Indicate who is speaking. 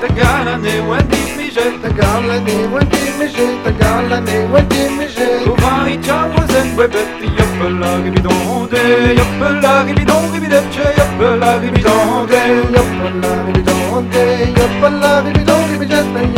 Speaker 1: tagalané, Wendy Mijet,
Speaker 2: tagalané, Wendy Mijet, tagalané, Wendy Mijet.
Speaker 1: Ouvant et chawazen, webet, yoppela, ribidonde, yoppela, ribidon, ribidepche, yoppela, ribidonde,
Speaker 2: yoppela, ribidonde, yoppela, ribidon, ribidette.